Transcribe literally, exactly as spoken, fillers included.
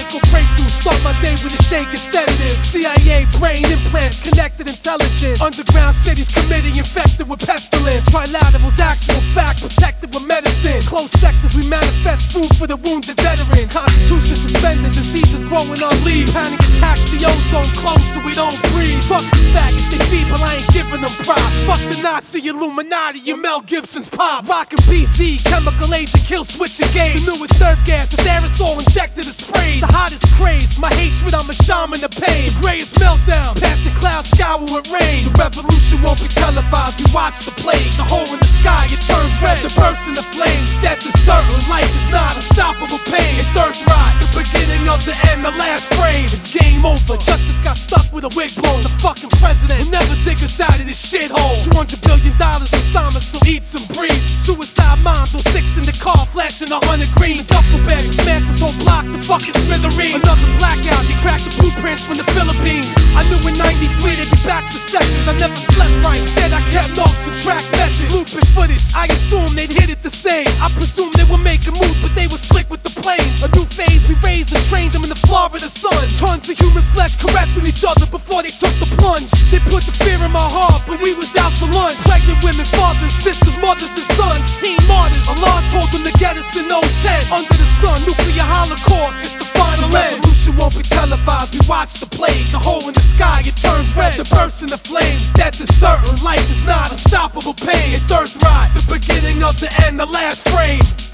medical breakthrough. Start my day with a shake of sedatives. C I A brain implants, connected intelligence. Underground cities committee infected with pestilence. Trilaterals, actual fact, protected with medicine. Close sectors, we manifest food for the wounded veterans. Constitution suspended, diseases growing on leaves. Panic attacks the ozone close so we don't breathe. Fuck these faggots, they feeble, I ain't giving them props. Fuck the Nazi Illuminati and Mel Gibson's pop. Rockin' B Z, chemical agent, kill switch engage. The newest nerve gas is aerosol injected and sprayed. The hottest craze, my hatred, I'm a shaman of pain. The grayest meltdown, passing clouds scour with rain. The revolution won't be televised, we watch the plague. The hole in the sky, it turns red, the burst in the flame. Death is certain, life is not unstoppable pain. It's earth rot, the beginning of the end, the last frame. It's game over, justice got stuck with a wig blown. The fucking president will never dig us out of this shithole. Two hundred billion dollars, Osama still eats and breathes. Suicide moms on six in the car, flashing a hundred green. Duffel bag, smash this whole block to fucking smithereens. Another blackout, they cracked the blueprints from the Philippines. I knew in ninety-three they'd be back for seconds. I never slept right, instead I kept notes and track methods. Looping footage, I assumed they'd hit it the same. I presumed they were making moves, but they were slick with the planes. A new phase, we raised and trained them in the Florida sun. Tons of human flesh caressing each other before they took the plunge. They put the fear in my heart, but we was out to lunch. Pregnant women, fathers, sisters, mothers and sons, teen martyrs. Allah told them to get us in oh ten. Under the sun, nuclear holocaust, it's the final end. The revolution won't be televised, we watch the plague. The hole in the sky, it turns red, the burst in the flame. Death is certain, life is not unstoppable pain. It's earth rot, the beginning of the end, the last frame.